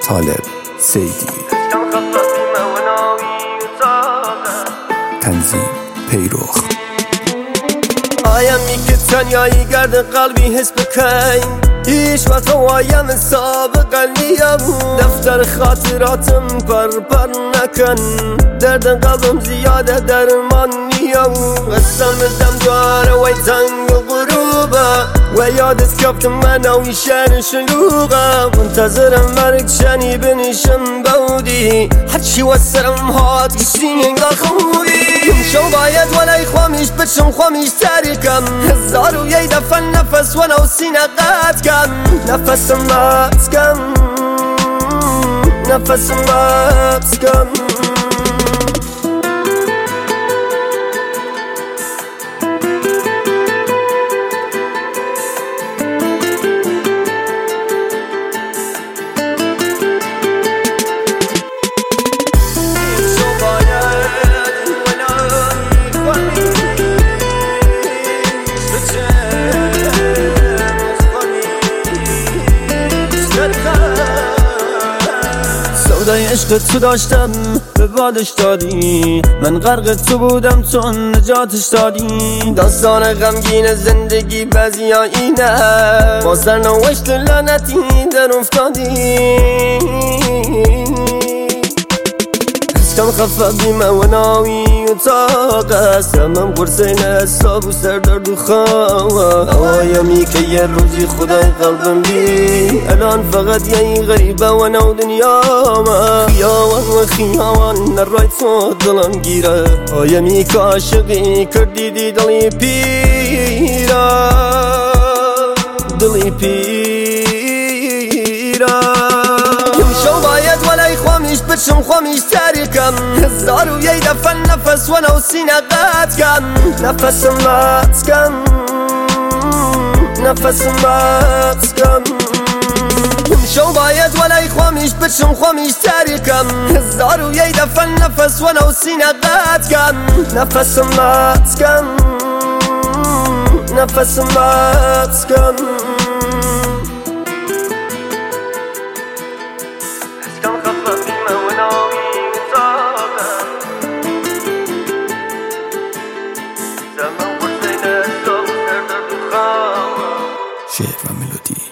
طالب سیدی. تنظیم پیروخ. آیمی که تنیایی گرد قلبی حس بکن، هیچ وقت وایم سابقا نیم. دفتر خاطراتم پر نکن، درد قلبم زیاده درمان نیم. قسم دم داره وی تنگ و غروبه، و یادت کفتم من اوی شهر شلوغه. منتظرم مرگ شنی بنشم بودی، هرچی وسرم هات گشتین انگار خوبی. شو باید ولی خوامیش بچم خوامیش تریکم، هزار و یه دفعه نفس ولو سینه قد کم. نفسم بس کم، نفسم بس کم. سودای عشق تو داشتم به بادش دادی، من غرق تو بودم تو نجاتش دادی. داستان غمگین زندگی بعضی ها اینه، با سرنوشت لعنتی در افتادی. کم خفه بیمه و ناوی و طاقه، سمم قرصین حساب و سردرد و خواه. اوایمی که یه روزی خدای قلبم بی، الان فقط یه غریبه و نو دنیا ما. خیاوان و خیاوان نرای تو دلم گیره، آیمی که عاشقی کردیدی دلی پیره، دلی پیره. شو باید ولی خوامیش بچم خوامیش تریکم، هزار و یه دفعه نفس ولو سینه قد کم. نفسم بس کم، نفسم بس کم. شو باید ولی خوامیش بچم خوامیش تریکم، هزار و یه دفعه نفس ولو سینه قد کم. نفسم بس کم، نفسم بس کم. شعر و ملودی